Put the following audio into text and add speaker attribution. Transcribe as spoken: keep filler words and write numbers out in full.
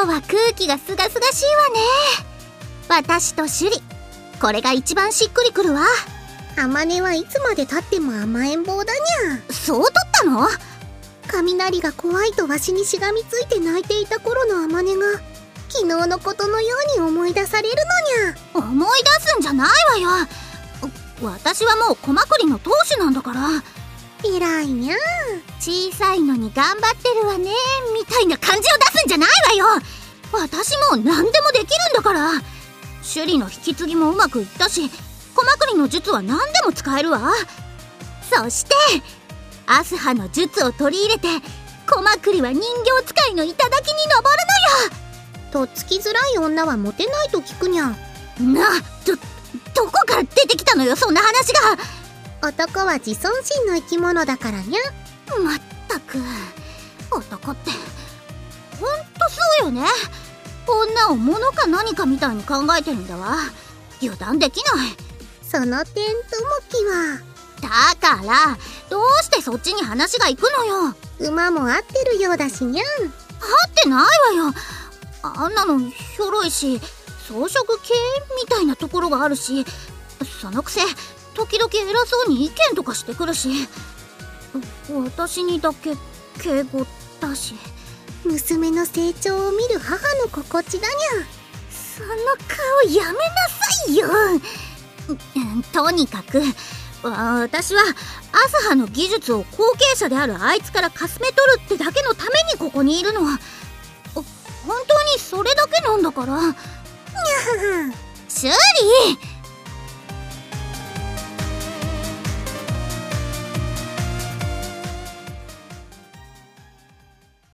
Speaker 1: 今日は空気がすがすがしいわね。私とシュリ、これが一番しっくりくるわ。
Speaker 2: あまねはいつまでたっても甘えん坊だにゃ。
Speaker 1: そう取ったの？
Speaker 2: 雷が怖いとわしにしがみついて泣いていた頃のあまねが昨日のことのように思い出されるのにゃ。
Speaker 1: 思い出すんじゃないわよ。私はもうコマクリの当主なんだから。
Speaker 2: 偉いにゃ。
Speaker 1: 小さいのに頑張ってるわねみたいな感じを出すんじゃないわよ。私もう何でもできるんだから。首里の引き継ぎもうまくいったし、コマクリの術は何でも使えるわ。そしてアスハの術を取り入れてコマクリは人形使いの頂に登る
Speaker 2: のよ。とっつきづらい女はモテないと聞くにゃ。
Speaker 1: な、ど、どこから出てきたのよそんな話が。
Speaker 2: 男は自尊心の生き物だからにゃ。
Speaker 1: まったく、男ってほんとそうよね。女を物か何かみたいに考えてるんだわ。油断できない。
Speaker 2: その点ともきは
Speaker 1: だからどうしてそっちに話が行くのよ。
Speaker 2: 馬も合ってるようだしにゃん。
Speaker 1: 合ってないわよ。あんなのひょろいし装飾系みたいなところがあるし、そのくせ時々偉そうに意見とかしてくるし、私にだけ敬語だし。
Speaker 2: 娘の成長を見る母の心地だにゃ。
Speaker 1: その顔やめなさいよ。とにかく私はアスハの技術を後継者であるあいつからかすめ取るってだけのためにここにいるの。本当にそれだけなんだから。にゃ
Speaker 2: はは。
Speaker 1: シュリー、